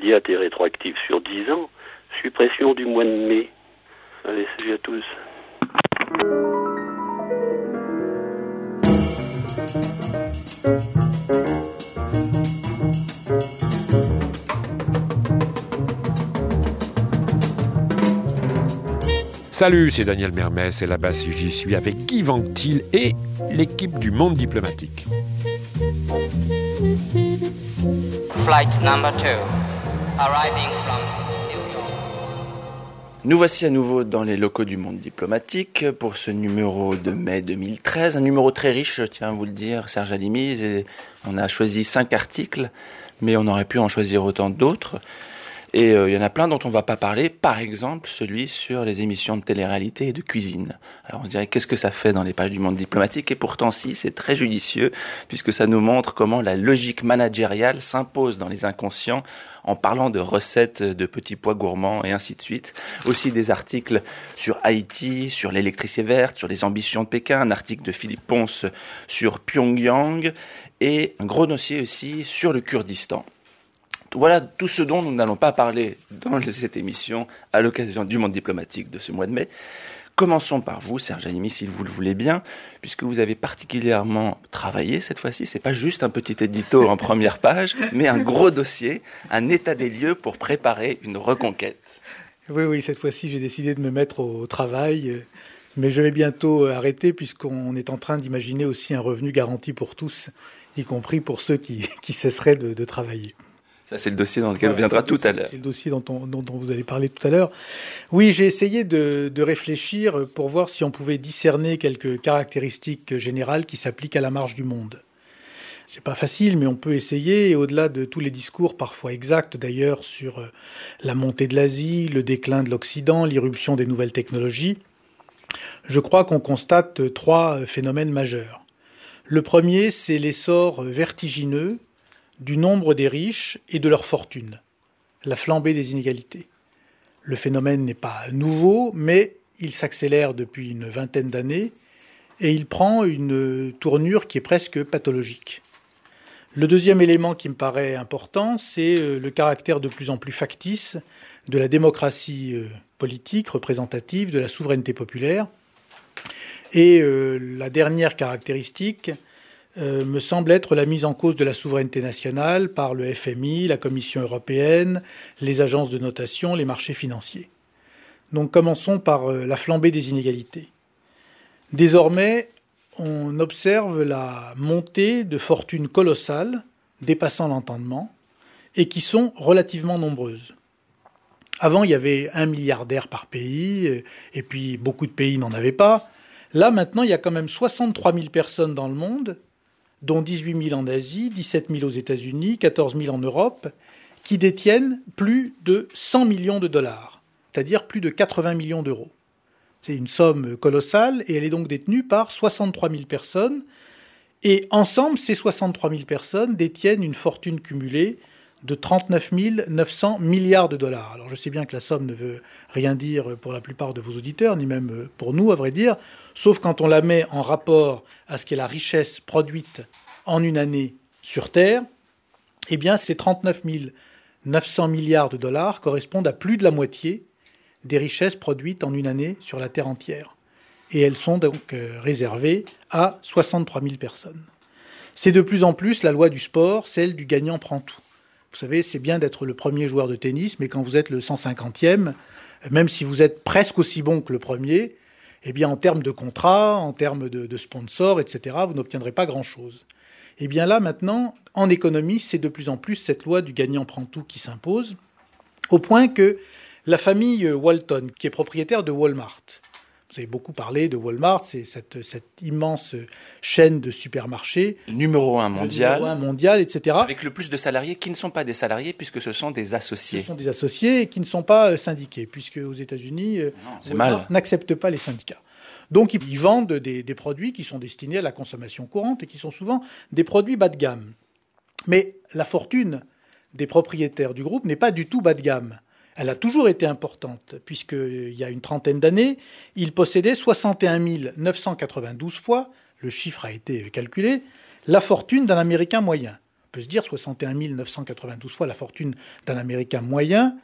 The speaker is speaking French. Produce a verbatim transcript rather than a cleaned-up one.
immédiate et rétroactive sur dix ans, suppression du mois de mai. Allez, salut à tous. Salut, c'est Daniel Mermès et là-bas j'y suis avec Guy Vanctil et l'équipe du Monde diplomatique. Flight number two, arriving from New York. Nous voici à nouveau dans les locaux du Monde diplomatique pour ce numéro de mai deux mille treize, un numéro très riche, je tiens à vous le dire, Serge Halimi. Et on a choisi cinq articles, mais on aurait pu en choisir autant d'autres. Et il euh, y en a plein dont on ne va pas parler, par exemple celui sur les émissions de télé-réalité et de cuisine. Alors on se dirait qu'est-ce que ça fait dans les pages du Monde diplomatique, et pourtant si, c'est très judicieux, puisque ça nous montre comment la logique managériale s'impose dans les inconscients en parlant de recettes de petits pois gourmands et ainsi de suite. Aussi des articles sur Haïti, sur l'électricité verte, sur les ambitions de Pékin, un article de Philippe Ponce sur Pyongyang, et un gros dossier aussi sur le Kurdistan. Voilà tout ce dont nous n'allons pas parler dans cette émission à l'occasion du Monde diplomatique de ce mois de mai. Commençons par vous, Serge Halimi, si vous le voulez bien, puisque vous avez particulièrement travaillé cette fois-ci. C'est pas juste un petit édito en première page, mais un gros dossier, un état des lieux pour préparer une reconquête. Oui, oui, cette fois-ci, j'ai décidé de me mettre au travail, mais je vais bientôt arrêter puisqu'on est en train d'imaginer aussi un revenu garanti pour tous, y compris pour ceux qui, qui cesseraient de, de travailler. Ça, c'est le dossier dans lequel voilà, on viendra tout dossier, à l'heure. C'est le dossier dont, on, dont, dont vous allez parler tout à l'heure. Oui, j'ai essayé de, de réfléchir pour voir si on pouvait discerner quelques caractéristiques générales qui s'appliquent à la marche du monde. C'est pas facile, mais on peut essayer. Et au-delà de tous les discours, parfois exacts d'ailleurs, sur la montée de l'Asie, le déclin de l'Occident, l'irruption des nouvelles technologies, je crois qu'on constate trois phénomènes majeurs. Le premier, c'est l'essor vertigineux du nombre des riches et de leur fortune, la flambée des inégalités. Le phénomène n'est pas nouveau, mais il s'accélère depuis une vingtaine d'années et il prend une tournure qui est presque pathologique. Le deuxième élément qui me paraît important, c'est le caractère de plus en plus factice de la démocratie politique, représentative, de la souveraineté populaire. Et la dernière caractéristique Euh, me semble être la mise en cause de la souveraineté nationale par le F M I, la Commission européenne, les agences de notation, les marchés financiers. Donc commençons par euh, la flambée des inégalités. Désormais, on observe la montée de fortunes colossales, dépassant l'entendement, et qui sont relativement nombreuses. Avant, il y avait un milliardaire par pays, et puis beaucoup de pays n'en avaient pas. Là, maintenant, il y a quand même soixante-trois mille personnes dans le monde, dont dix-huit mille en Asie, dix-sept mille aux États-Unis, quatorze mille en Europe, qui détiennent plus de cent millions de dollars, c'est-à-dire plus de quatre-vingts millions d'euros. C'est une somme colossale et elle est donc détenue par soixante-trois mille personnes. Et ensemble, ces soixante-trois mille personnes détiennent une fortune cumulée de trente-neuf mille neuf cents milliards de dollars. Alors je sais bien que la somme ne veut rien dire pour la plupart de vos auditeurs, ni même pour nous, à vrai dire, sauf quand on la met en rapport à ce qu'est la richesse produite en une année sur Terre. Eh bien, ces trente-neuf mille neuf cents milliards de dollars correspondent à plus de la moitié des richesses produites en une année sur la Terre entière. Et elles sont donc réservées à soixante-trois mille personnes. C'est de plus en plus la loi du sport, celle du gagnant prend tout. Vous savez, c'est bien d'être le premier joueur de tennis, mais quand vous êtes le cent cinquantième, même si vous êtes presque aussi bon que le premier, eh bien, en termes de contrat, en termes de, de sponsors, et cetera, vous n'obtiendrez pas grand-chose. Eh bien là, maintenant, en économie, c'est de plus en plus cette loi du gagnant prend tout qui s'impose, au point que la famille Walton, qui est propriétaire de Walmart, vous avez beaucoup parlé de Walmart, c'est cette, cette immense chaîne de supermarchés. Numéro un mondial. Numéro un mondial, et cetera. Avec le plus de salariés qui ne sont pas des salariés, puisque ce sont des associés. Ce sont des associés et qui ne sont pas syndiqués, puisque aux États-Unis, non, Walmart n'accepte pas les syndicats. Donc ils vendent des, des produits qui sont destinés à la consommation courante et qui sont souvent des produits bas de gamme. Mais la fortune des propriétaires du groupe n'est pas du tout bas de gamme. Elle a toujours été importante, puisqu'il y a une trentaine d'années, ils possédaient soixante et un mille neuf cent quatre-vingt-douze fois, le chiffre a été calculé, la fortune d'un Américain moyen. peut se dire, soixante et un mille neuf cent quatre-vingt-douze fois la fortune d'un Américain moyen.